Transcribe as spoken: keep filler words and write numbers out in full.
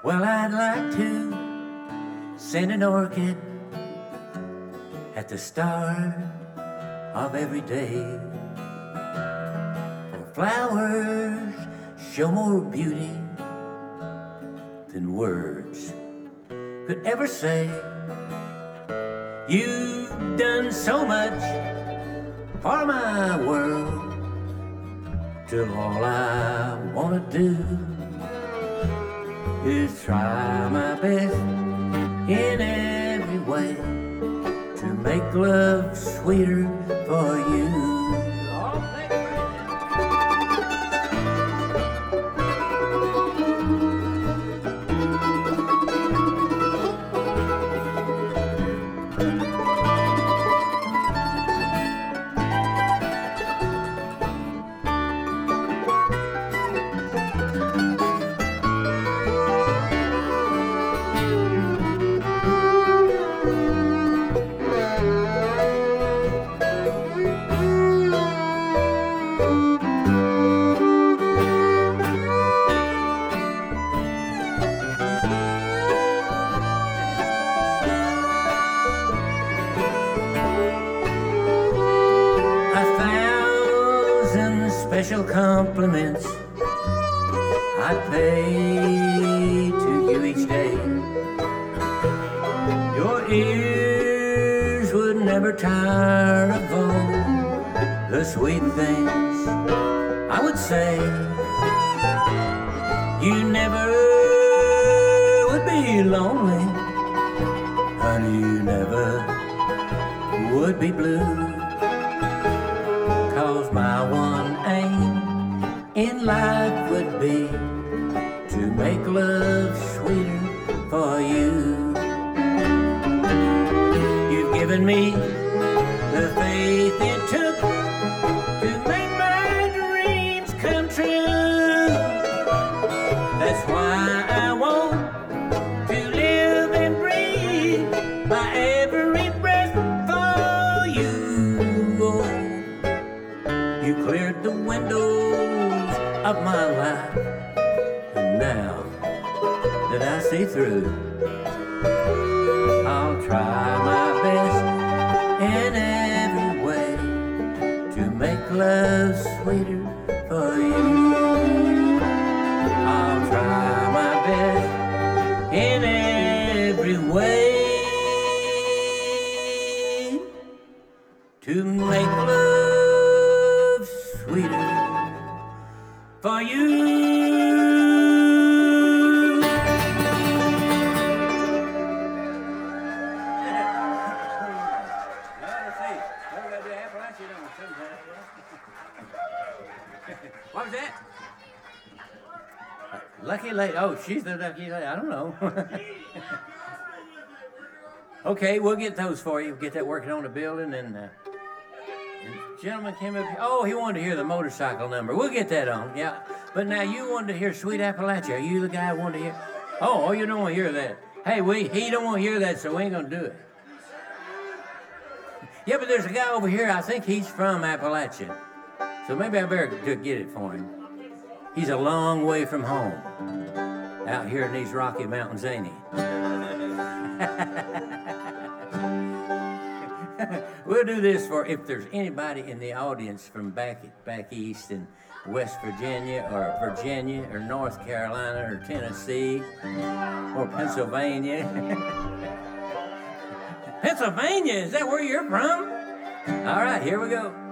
Well, I'd like to send an orchid at the start of every day. For flowers show more beauty than words could ever say. You've done so much for my world, till all I wanna do is try my best in every way to make love sweeter for you. Special compliments I'd pay to you each day. Your ears would never tire of all the sweet things I would say. You never would be lonely, honey, you never would be blue. Cause my one aim in life would be to make love sweeter for you. You've given me the faith it took to make my dreams come true. That's why I want to live and breathe my every breath for you. Oh, you cleared the windows of my life, and now that I see through, I'll try my best in every way to make love sweeter for you. I'll try my best in every way to make love sweeter for you. What was that? Lucky lady. Oh, she's the lucky lady. I don't know. Okay, we'll get those for you. We'll get that working on the building. And, uh, and the gentleman came up here. Oh, he wanted to hear the motorcycle number. We'll get that on. Yeah. But now you wanted to hear Sweet Appalachia. Are you the guy who wanted to hear? Oh, oh, you don't want to hear that. Hey, we he don't want to hear that, so we ain't gonna do it. Yeah, but there's a guy over here. I think he's from Appalachia. So maybe I better get it for him. He's a long way from home, out here in these Rocky Mountains, ain't he? We'll do this for if there's anybody in the audience from back back east in West Virginia or Virginia or North Carolina or Tennessee or Pennsylvania. Pennsylvania, is that where you're from? All right, here we go.